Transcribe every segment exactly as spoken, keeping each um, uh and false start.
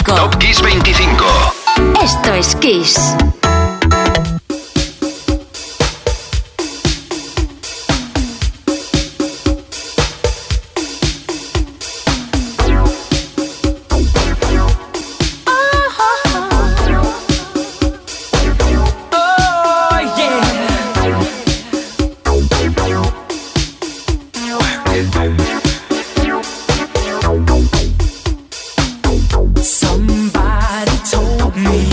veinticinco. Top Kiss veinticinco. Esto es Kiss. Somebody told me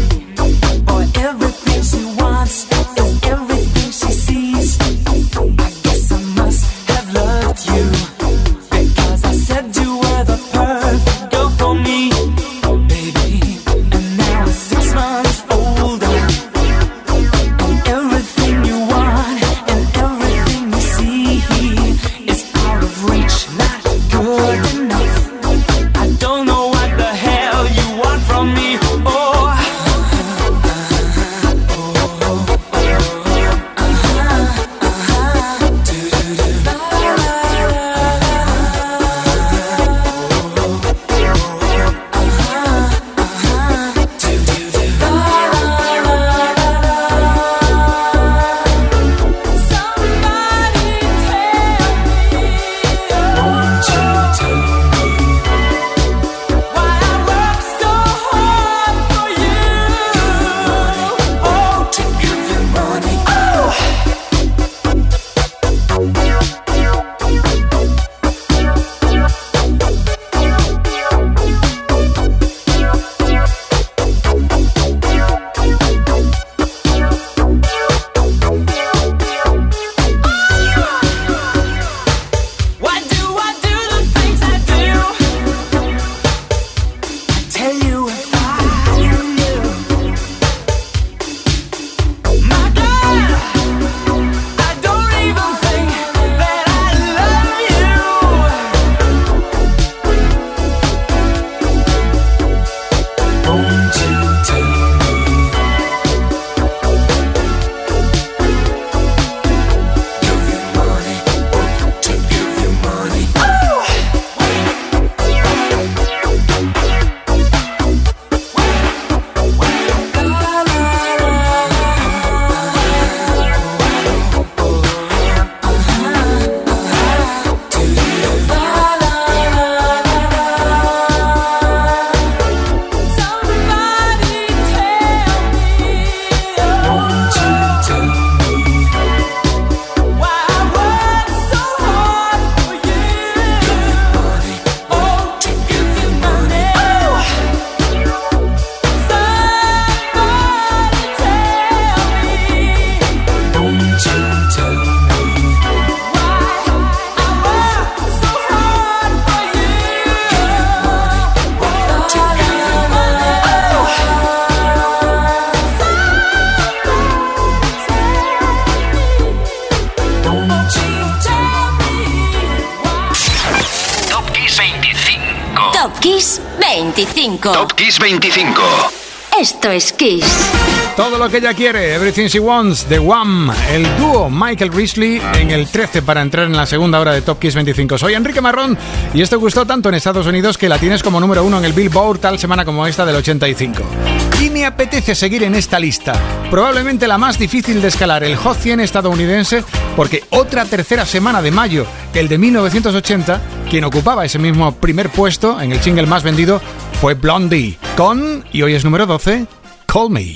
Kiss veinticinco. Top Kiss veinticinco. Esto es Kiss. Todo lo que ella quiere, Everything She Wants, The Wham, el dúo Michael Risley en el trece para entrar en la segunda hora de Top Kiss veinticinco. Soy Enrique Marrón y esto gustó tanto en Estados Unidos que la tienes como número uno en el Billboard tal semana como esta del ochenta y cinco. Y me apetece seguir en esta lista, probablemente la más difícil de escalar, el Hot cien estadounidense, porque otra tercera semana de mayo, el de mil novecientos ochenta, quien ocupaba ese mismo primer puesto en el single más vendido fue Blondie, con, y hoy es número doce, Call Me.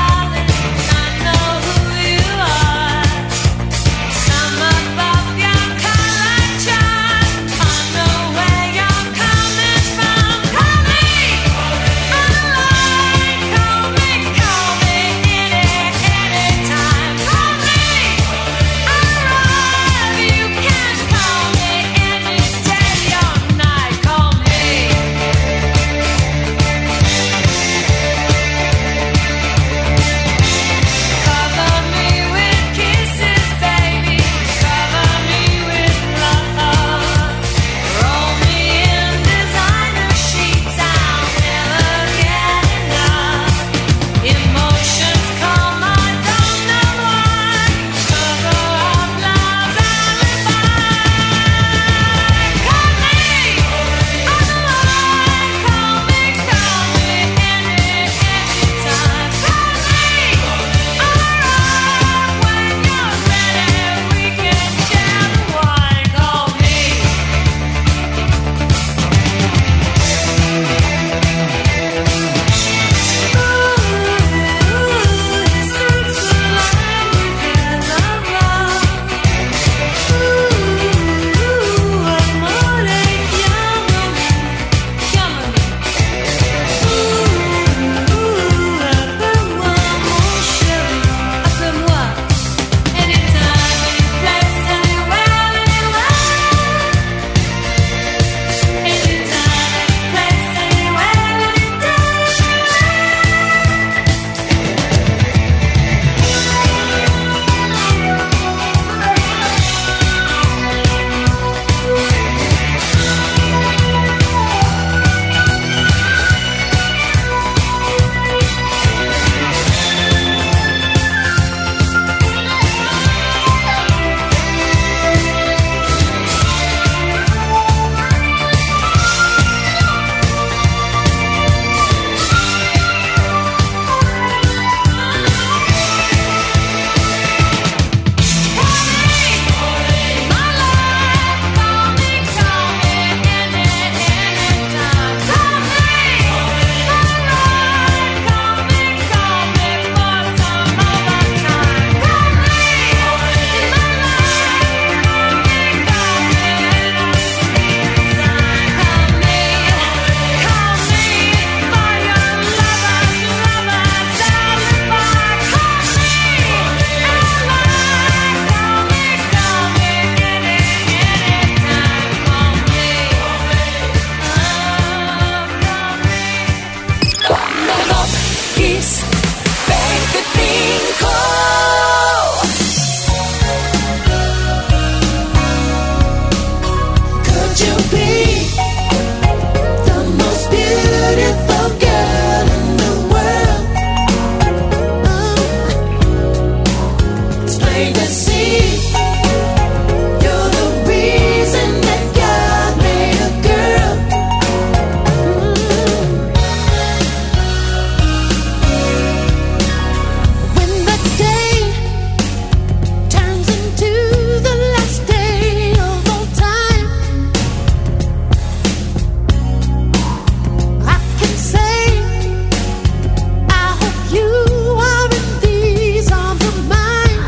Above your Kiss veinticinco. Could you be the most beautiful girl in the world? Oh, it's plain to see you're the reason that God made a girl. Mm. When the day turns into the last day of all time, I can say I hope you are in these arms of mine.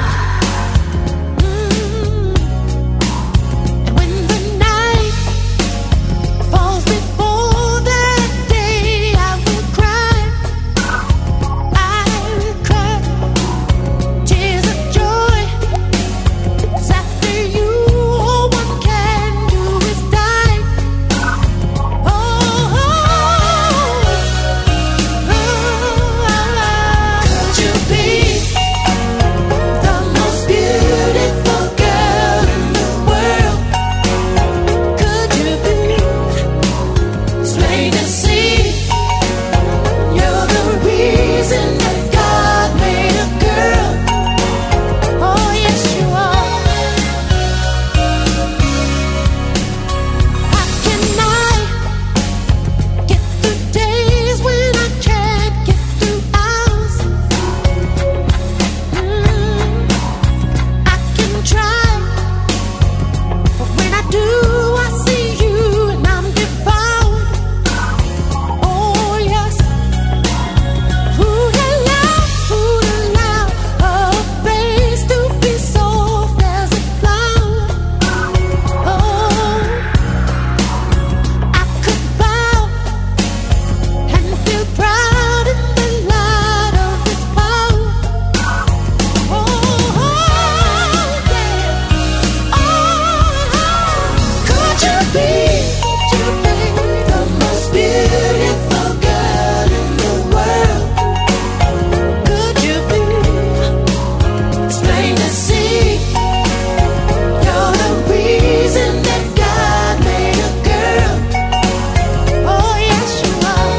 Mm. And when the night falls before that day, I will cry, I will cry tears of joy. 'Cause after you, all one can do is die. Oh, oh, oh, could you be the most beautiful girl in the world? Could you be? It's plain to see you're the reason that God made a girl. Oh, yes, you are. How can I get through days when I can't get through hours? Mm, I can try, but when I do, I see you and I'm devoured. Oh, yes. Who'd allow, who'd allow a face to be soft as a flower? Oh, I could bow and feel proud in the light of His power. Oh, yeah. Oh, could you be, could you be the most beautiful girl in the world? Could you be? It's plain to see you're the reason that God made a girl. Oh, yes, you are.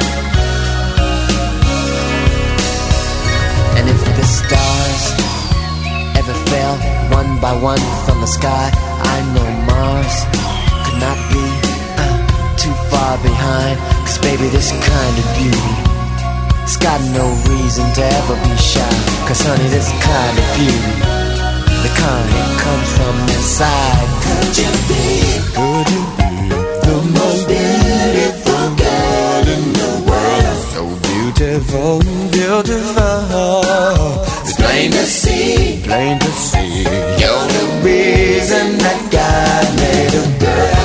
And if the stars ever fell one by one from the sky, I know Mars could not be uh, too far behind. 'Cause baby, this kind of beauty, it's got no reason to ever be shy. 'Cause honey, this kind of beauty, the kind that comes from inside. Could you be Could you be the most beautiful girl in the world? so beautiful, beautiful? It's plain to see Plain to see you're the reason that God made a girl.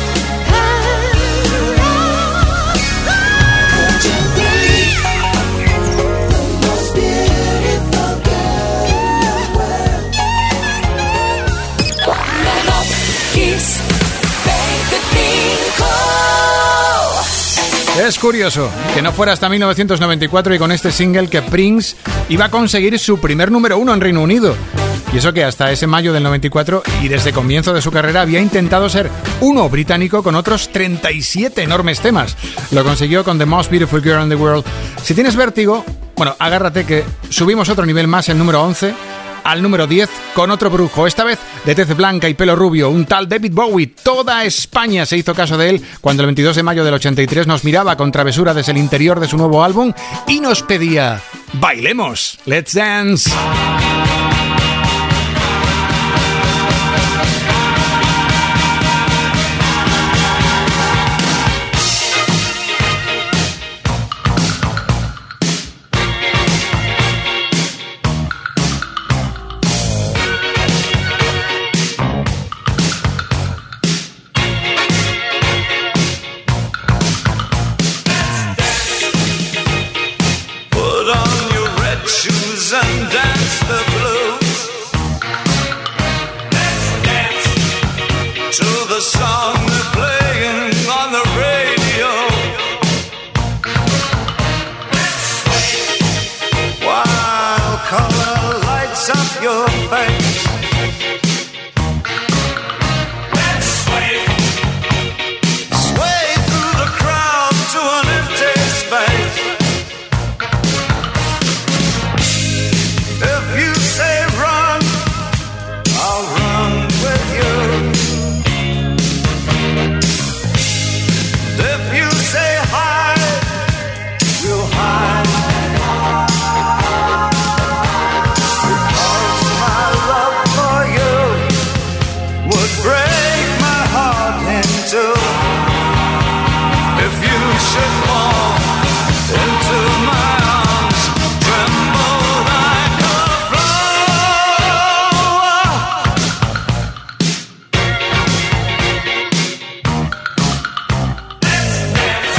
Could you be the most beautiful girl in the world? Kiss veinticinco. Es curioso que no fuera hasta mil novecientos noventa y cuatro y con este single que Prince iba a conseguir su primer número uno en Reino Unido. Y eso que hasta ese mayo del noventa y cuatro y desde comienzo de su carrera había intentado ser uno británico con otros treinta y siete enormes temas. Lo consiguió con The Most Beautiful Girl in the World. Si tienes vértigo, bueno, agárrate que subimos otro nivel más, el número once, al número diez con otro brujo, esta vez de tez blanca y pelo rubio, un tal David Bowie. Toda España se hizo caso de él cuando el veintidós de mayo del ochenta y tres nos miraba con travesura desde el interior de su nuevo álbum y nos pedía ¡bailemos! ¡Let's dance! Put on your red shoes and dance the your face. Let's sway. Sway through the crowd to an empty space. If you say run, I'll run with you. If you say hide, we'll hide. Because my love for you would break my heart in two. If you should fall into my arms, tremble like a flower. Let's dance.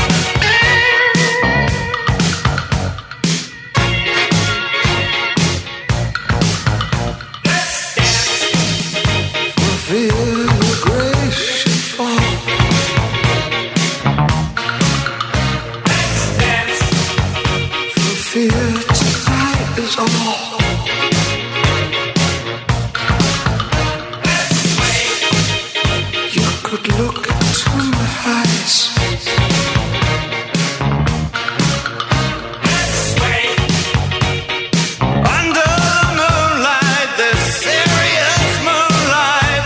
Let's dance. For fear your grace should fall. Let's dance. For fear tonight is all. Let's sway. You could look into my eyes. Let's sway. Under the moonlight, this serious moonlight.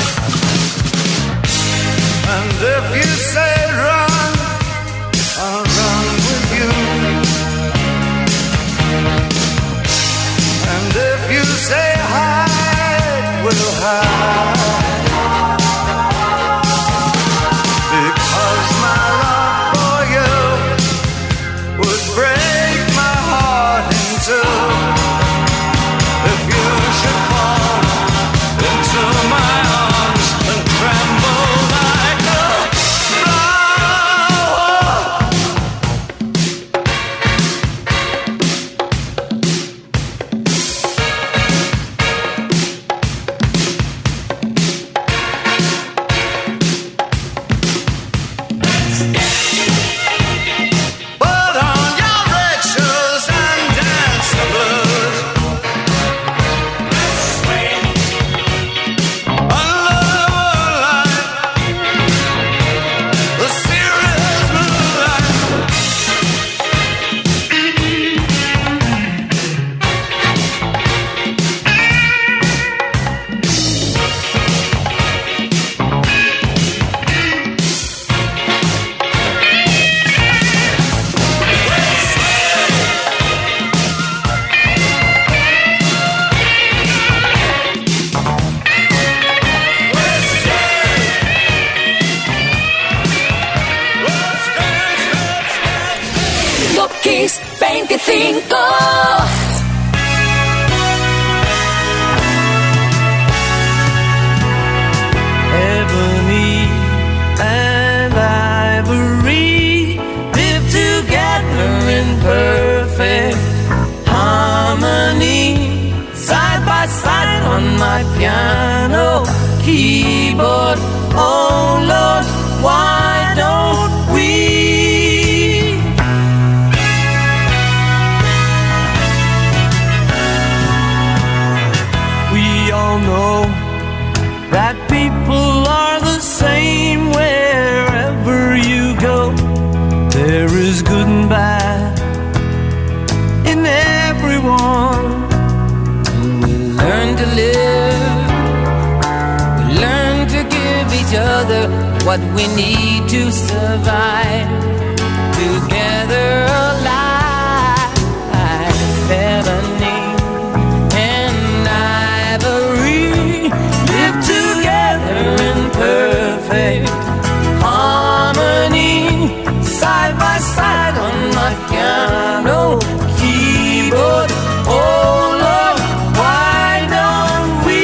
And if you say run, I'll run with you. And if you say hide, we'll hide. Because my love for you would break my heart in two. If you should fall into my arms and tremble like a flower. Put on your red shoes and dance the blues. Let's sway. Under the moonlight, the serious moonlight. Top Kiss veinticinco. Ebony and ivory live together in perfect harmony, side by side on my piano keyboard. Oh Lord, why don't we? We all know that people are the same wherever you go. There is good and bad in everyone. And we learn to live, we learn to give each other what we need to survive. Together alive, ebony and ivory live together in perfect harmony, side by side on my piano keyboard. Oh Lord, why don't we?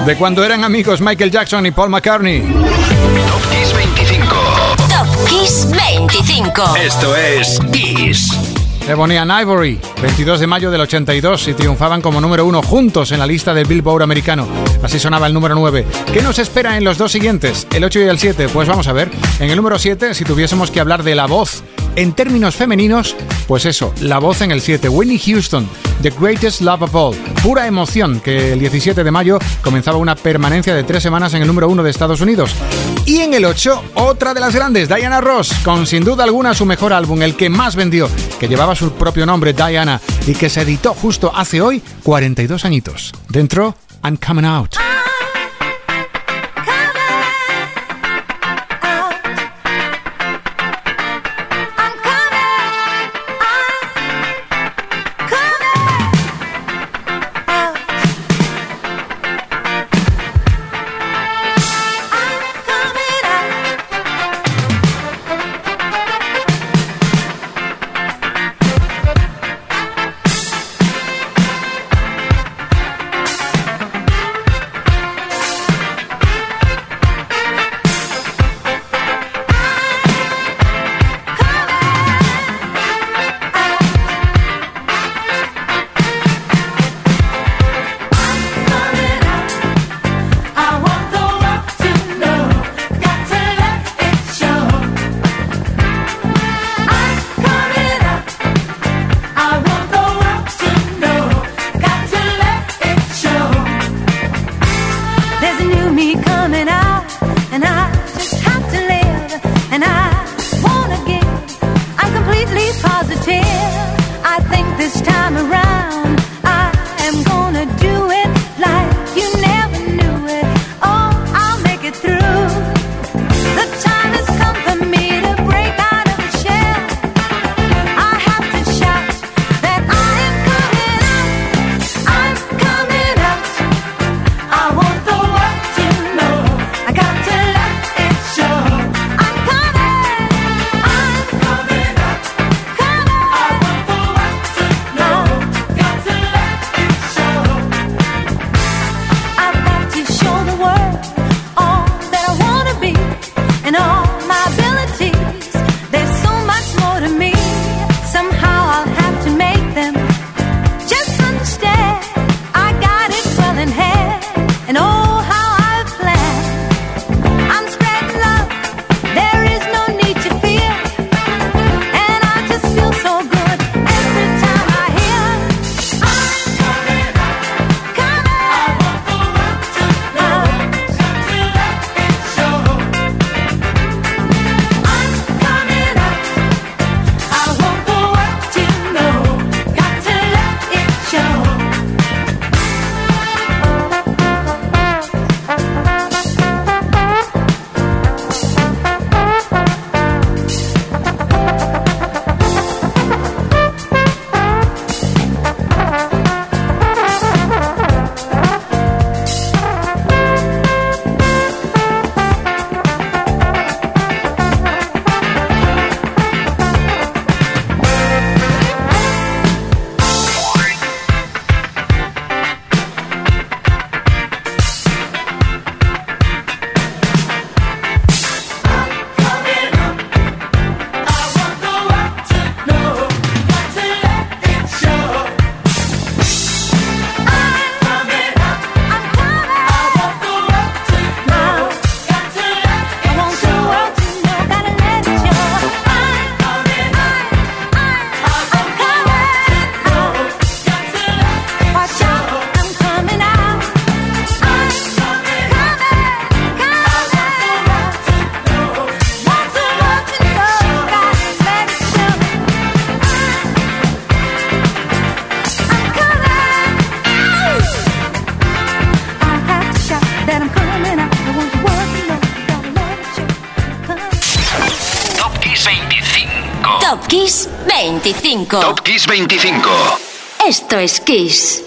de cuando eran amigos Michael Jackson y Paul McCartney. Top Kiss veinticinco. Top Kiss veinticinco. Esto es Kiss. Ebony and Ivory, veintidós de mayo del ochenta y dos, y triunfaban como número uno juntos en la lista del Billboard americano. Así sonaba el número nueve. ¿Qué nos espera en los dos siguientes, el ocho y el siete? Pues vamos a ver. En el número siete, si tuviésemos que hablar de la voz en términos femeninos, pues eso, la voz en el siete. Whitney Houston, The Greatest Love of All. Pura emoción, que el diecisiete de mayo comenzaba una permanencia de tres semanas en el número uno de Estados Unidos. Y en el ocho, otra de las grandes, Diana Ross, con sin duda alguna su mejor álbum, el que más vendió, que llevaba su propio nombre, Diana, y que se editó justo hace hoy cuarenta y dos añitos. Dentro, I'm Coming Out. Top Kiss veinticinco. Top Kiss veinticinco. Esto es Kiss.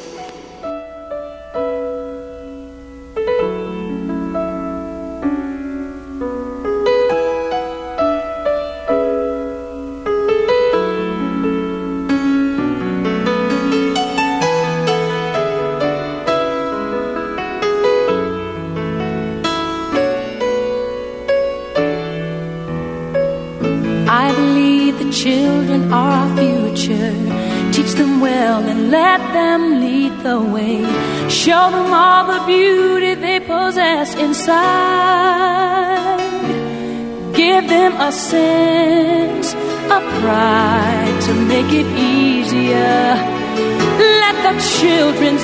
them well and let them lead the way. Show them all the beauty they possess inside. Give them a sense of pride to make it easier. Let the children's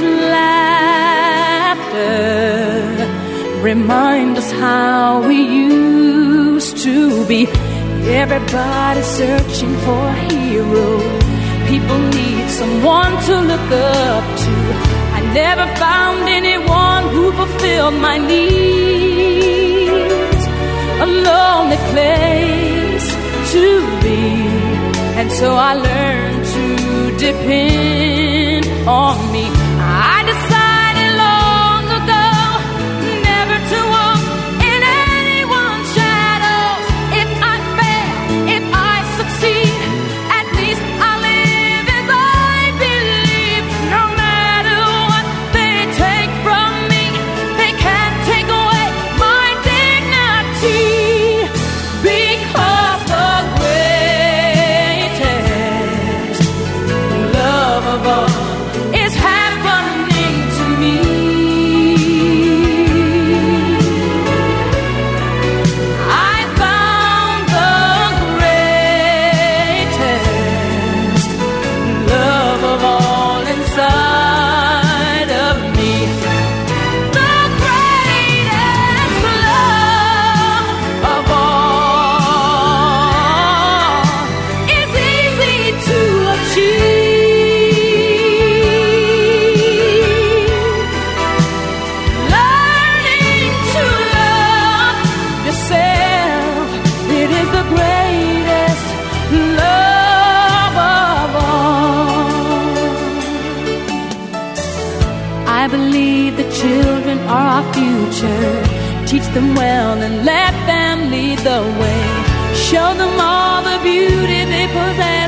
laughter remind us how we used to be. Everybody's searching for a hero. People need someone to look up to. I never found anyone who fulfilled my needs. A lonely place to be, and so I learned to depend on me. I decided long ago never to walk in anyone's shadows. If I fail, if I succeed, at least I'll live as I believe. No matter what they take from me, they can't take away my dignity. Because the greatest love of all is happening to me. I found the greatest love of all inside of me. The greatest love of all is easy to achieve. Learning to love yourself, it is the greatest love of all. I believe the children are our future. Teach them well and let them lead the way. Show them all the beauty they possess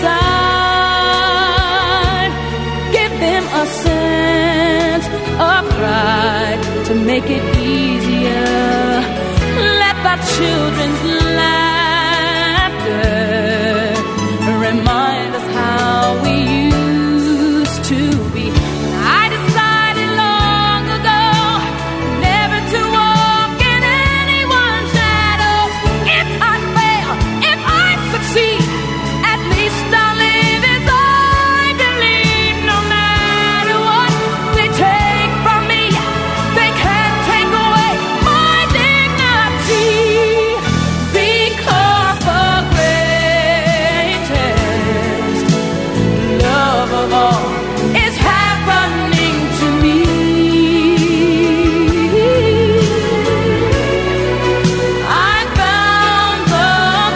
inside. Give them a sense of pride to make it easier. Let the children's laughter remind us how we used to be. I decided long ago never to walk in anyone's shadows. If I fail, if I succeed, at least I'll live as I believe. No matter what they take from me, they can't take away my dignity. Because the greatest love of all is happening to me. I found the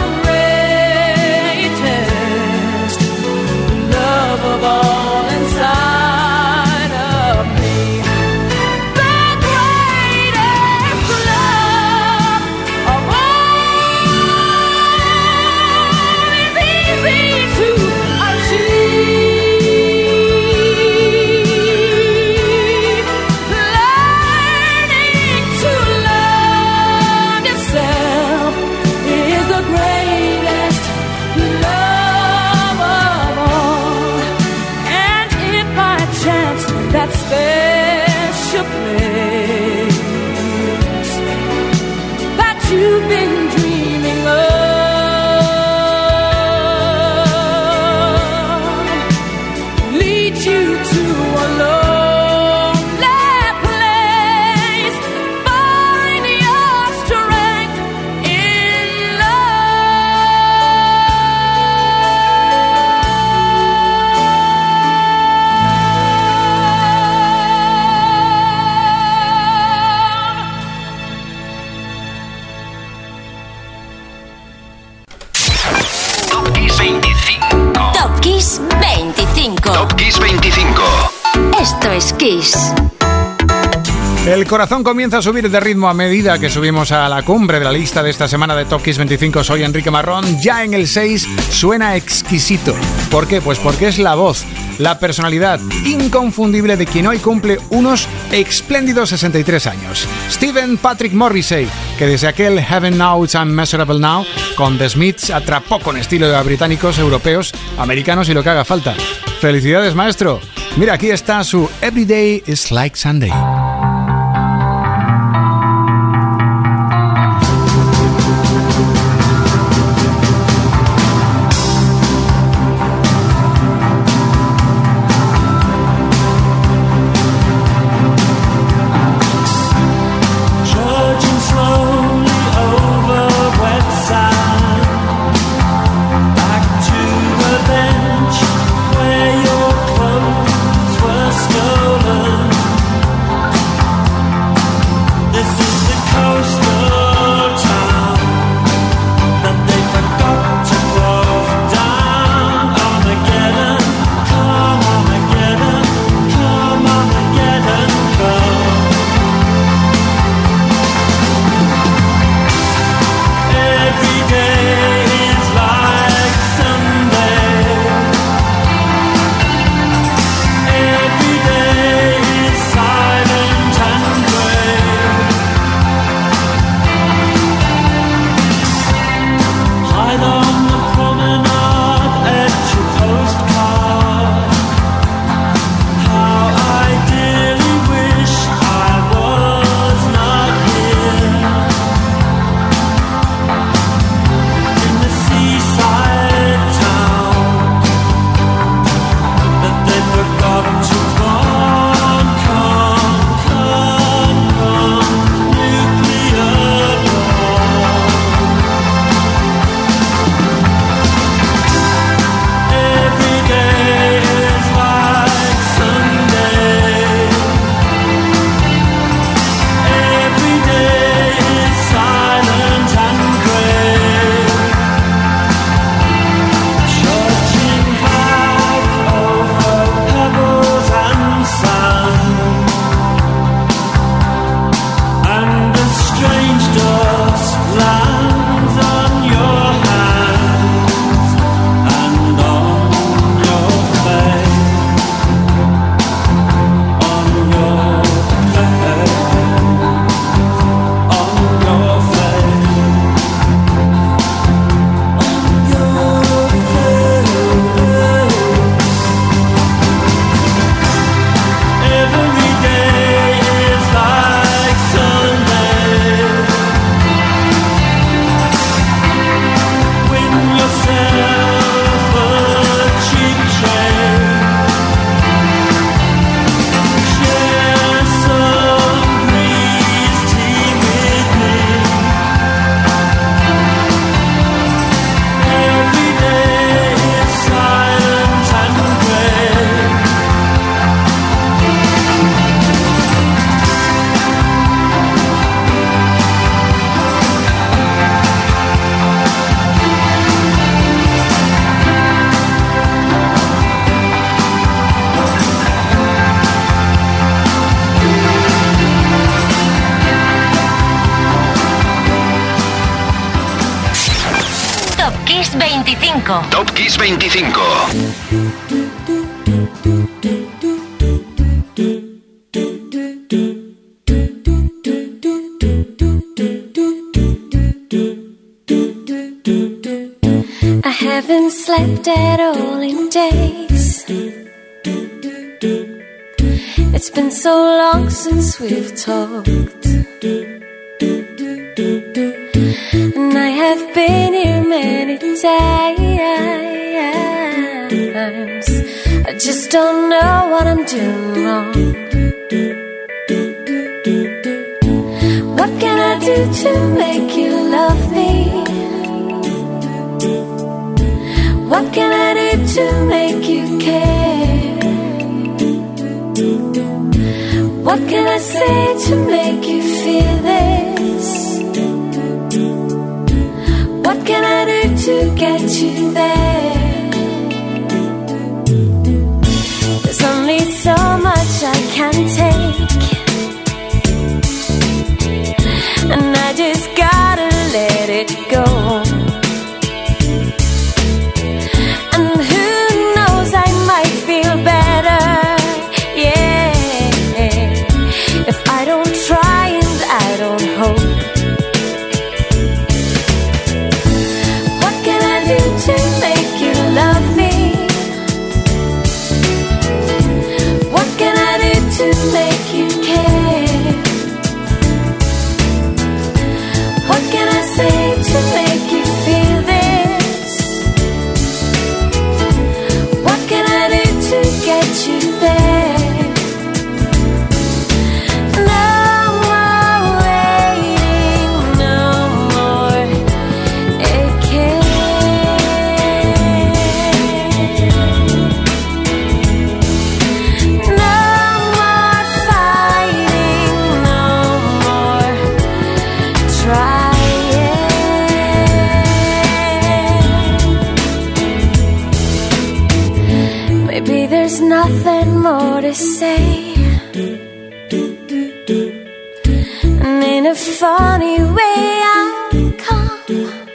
greatest love of all inside of me. The greatest love of all is easy to achieve. Learning to love yourself is the greatest love of all. And if by chance that special place that you've been dreaming of leads you to a lonely place, find your strength in Top Kiss veinticinco. Top Kiss veinticinco. Top Kiss veinticinco. Esto es Kiss. El corazón comienza a subir de ritmo a medida que subimos a la cumbre de la lista de esta semana de Top Kiss veinticinco. Soy Enrique Marrón. Ya en el seis suena exquisito. ¿Por qué? Pues porque es la voz, la personalidad inconfundible de quien hoy cumple unos espléndidos sesenta y tres años. Stephen Patrick Morrissey, que desde aquel Heaven Now It's Unmeasurable Now con The Smiths atrapó con estilo a británicos, europeos, americanos y lo que haga falta. Felicidades, maestro. Mira, aquí está su Everyday is Like Sunday. veinticinco. Top Kiss veinticinco. I haven't slept at all in days. It's been so long since we've talked. And I have been here many times. I just don't know what I'm doing wrong. What can I do to make you love me? What can I do to make you care? What can I say to make you feel this? What can I do to get you there? There's only so much I can take, and I just gotta let it go. get you there. No more waiting, no more aching. No more fighting, no more trying. Maybe there's nothing more to say. And in a funny way I'll come,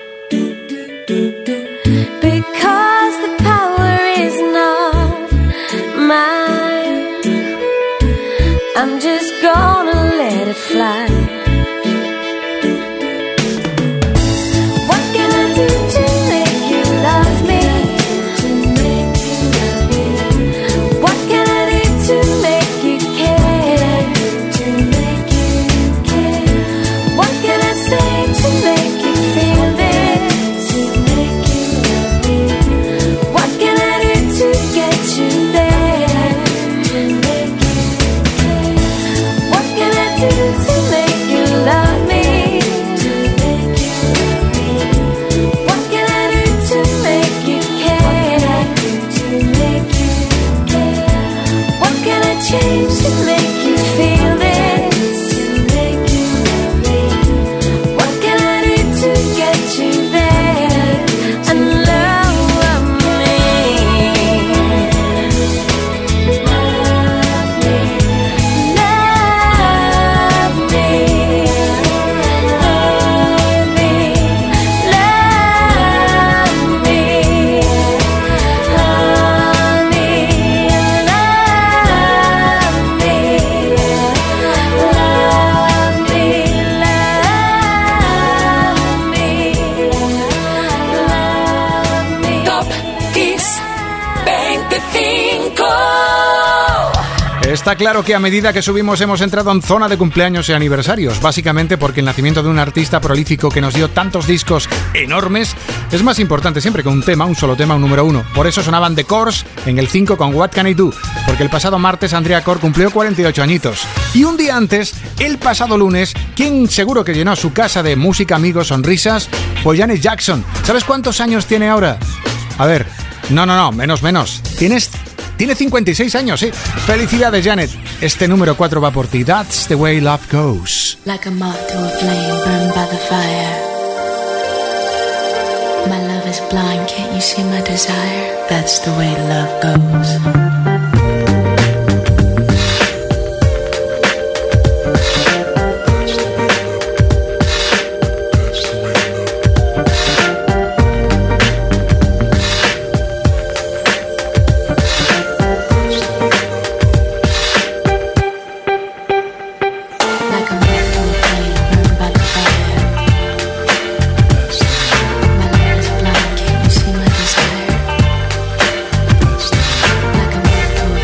because the power is not mine. I'm just gonna let it fly. What can I do to make you love me? What can I do to make you care? What can I say to make you feel this? What can I do to get you there? What can I do to make you love me? What can I do to make you care? What can I change to make you feel this? What can I do to get you there and love me? Love me, love me, love me, love me, honey, love me, love me, love me, love me. Top Kiss veinticinco. Está claro que a medida que subimos hemos entrado en zona de cumpleaños y aniversarios, básicamente porque el nacimiento de un artista prolífico que nos dio tantos discos enormes es más importante siempre que un tema, un solo tema, un número uno. Por eso sonaban The Corrs en el cinco con What Can I Do, porque el pasado martes Andrea Corr cumplió cuarenta y ocho añitos. Y un día antes, el pasado lunes, quien seguro que llenó su casa de música, amigos, sonrisas, fue Janet Jackson. ¿Sabes cuántos años tiene ahora? A ver, no, no, no, menos, menos. Tienes... Tiene cincuenta y seis años, sí. Felicidades, Janet. Este número cuatro va por ti. That's the way love goes. Like a moth to a flame burned by the fire. My love is blind, can't you see my desire? That's the way love goes. Like a moth to a flame burned by the fire. My love is blind, can't you see my desire? Like a moth to a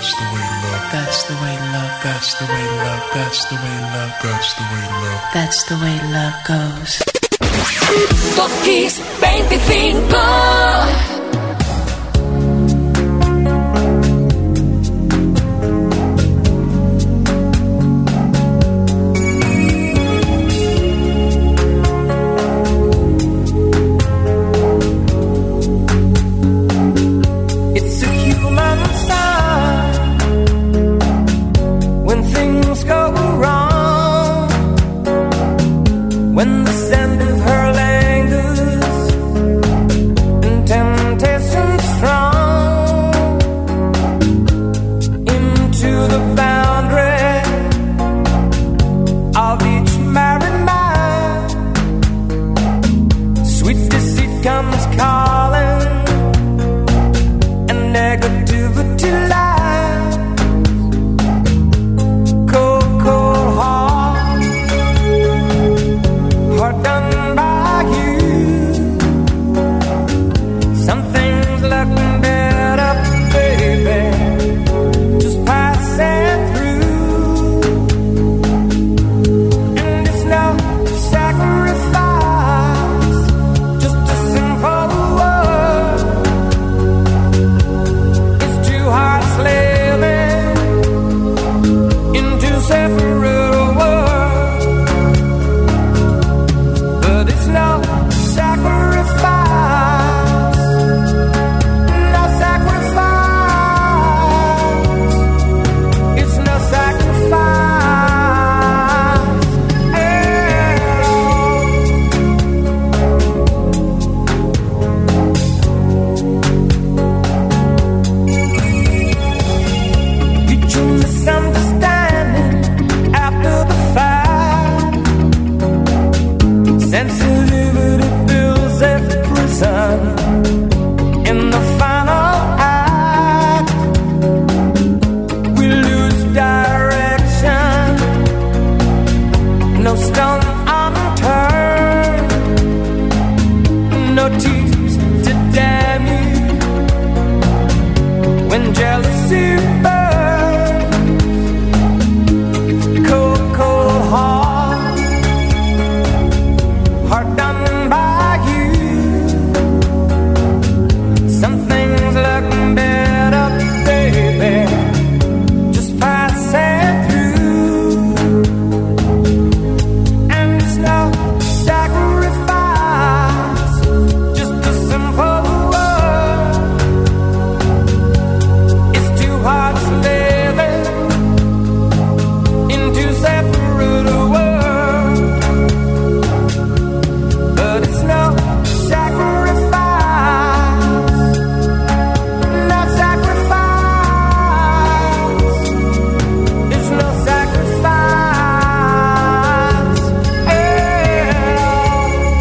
That's the way love. That's the way love. That's the way love. That's the way love. That's the way love. That's the way love goes. Top Kiss veinticinco. When the scent of her lingers and temptation strong into the boundary of each married man, sweet deceit comes calling and negativity lies. Cold, cold heart, heart done by you. Some things look better, baby, just passing through. And it's no sacrifice, just a simple word. It's two hearts slaving in two separate worlds. But it's no sacrifice, no sacrifice. It's no sacrifice at all. Did you misunderstanding after the fact? Sensitivity builds a prison in the final act. We lose direction, no stone unturned, no tears to damn you. When jealousy burns, cold, cold heart, heart done by you. Some things look better, baby, just passing through. And it's no sacrifice, just a simple word. It's two hearts living in two separate worlds. But it's no sacrifice, no sacrifice. It's no sacrifice at all.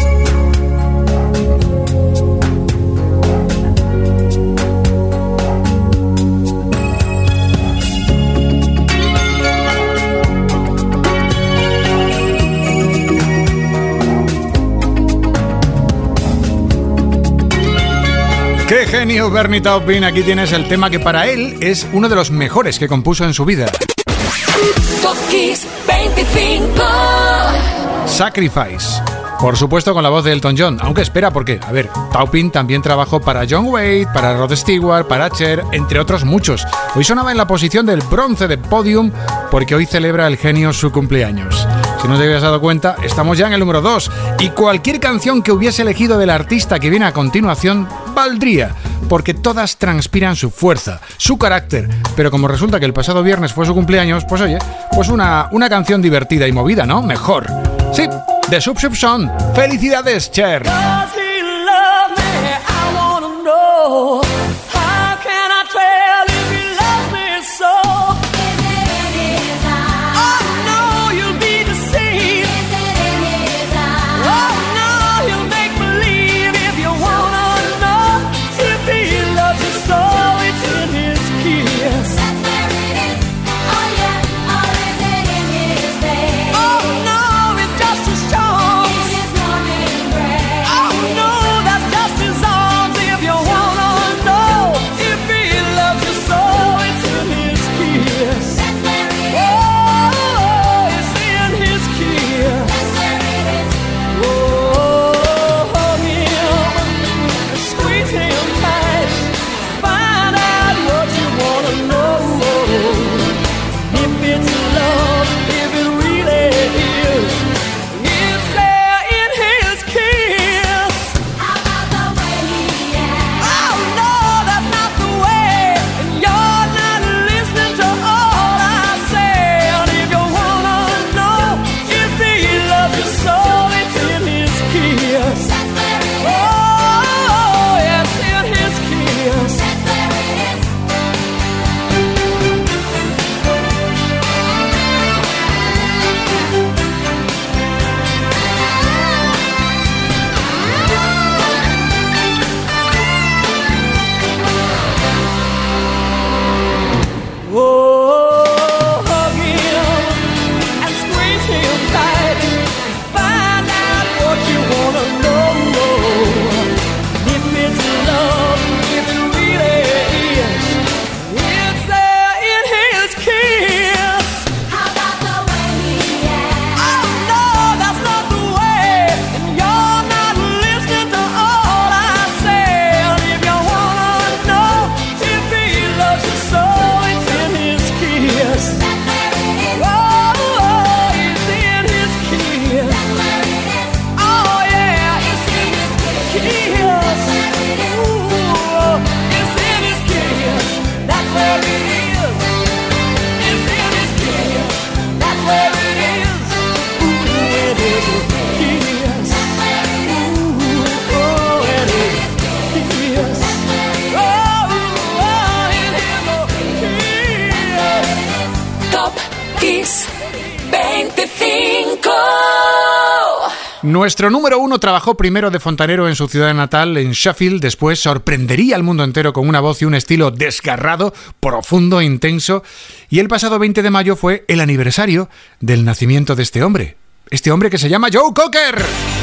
¡Qué genio, Bernie Taupin! Aquí tienes el tema que para él es uno de los mejores que compuso en su vida. Top Kiss veinticinco. Sacrifice. Por supuesto con la voz de Elton John, aunque espera porque, a ver, Taupin también trabajó para John Waite, para Rod Stewart, para Cher, entre otros muchos. Hoy sonaba en la posición del bronce de Podium porque hoy celebra el genio su cumpleaños. Si no te habías dado cuenta, estamos ya en el número dos y cualquier canción que hubiese elegido del artista que viene a continuación valdría, porque todas transpiran su fuerza, su carácter, pero como resulta que el pasado viernes fue su cumpleaños, pues oye, pues una, una canción divertida y movida, ¿no? Mejor. Sí, de Sub Sub Son. ¡Felicidades, Cher! Does he love me? I wanna know. How can I tell if he loves me so? Oh no, you'll be deceived. Oh no, you'll make believe if you wanna know. If he loves you so, it's in his kiss. Oh no, it's just as strong. Oh no, that's just his arms if you wanna veinticinco. Nuestro número uno trabajó primero de fontanero en su ciudad natal, en Sheffield. Después sorprendería al mundo entero con una voz y un estilo desgarrado, profundo, intenso. Y el pasado veinte de mayo fue el aniversario del nacimiento de este hombre. Este hombre que se llama Joe Cocker.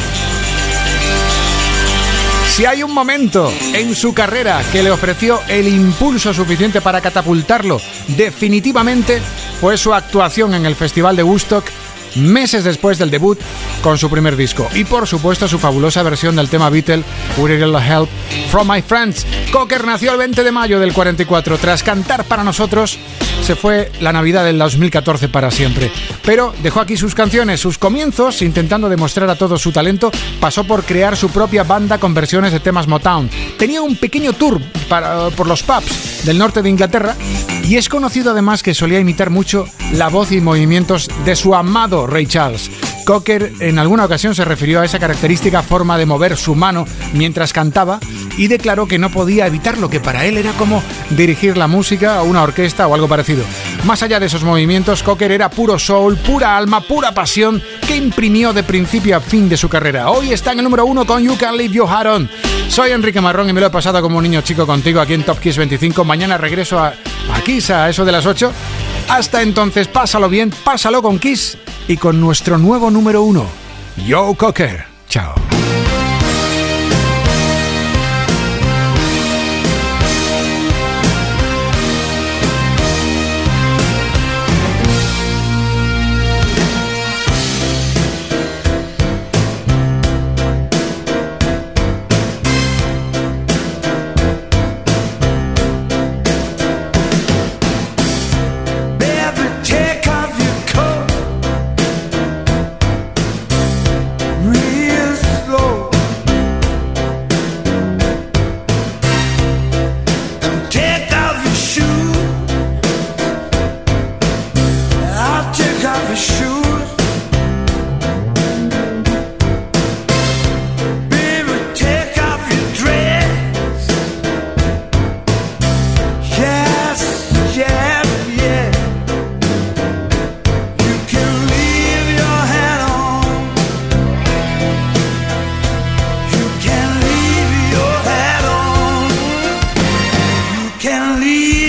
Si hay un momento en su carrera que le ofreció el impulso suficiente para catapultarlo definitivamente, fue su actuación en el Festival de Woodstock meses después del debut con su primer disco. Y por supuesto su fabulosa versión del tema Beatle, We're Gonna Help From My Friends. Cocker nació el veinte de mayo del cuarenta y cuatro. Tras cantar para nosotros, se fue la Navidad del dos mil catorce para siempre. Pero dejó aquí sus canciones, sus comienzos, intentando demostrar a todos su talento. Pasó por crear su propia banda con versiones de temas Motown. Tenía un pequeño tour para, por los pubs del norte de Inglaterra. Y es conocido además que solía imitar mucho la voz y movimientos de su amado Ray Charles. Cocker en alguna ocasión se refirió a esa característica forma de mover su mano mientras cantaba y declaró que no podía evitarlo, que para él era como dirigir la música a una orquesta o algo parecido. Más allá de esos movimientos, Cocker era puro soul, pura alma, pura pasión que imprimió de principio a fin de su carrera. Hoy está en el número uno con You Can Leave Your Hat On. Soy Enrique Marrón y me lo he pasado como un niño chico contigo aquí en Top Kiss veinticinco. Mañana regreso a, a Kiss a eso de las ocho. Hasta entonces, pásalo bien, pásalo con Kiss y con nuestro nuevo número uno, Joe Cocker. Chao. Can leave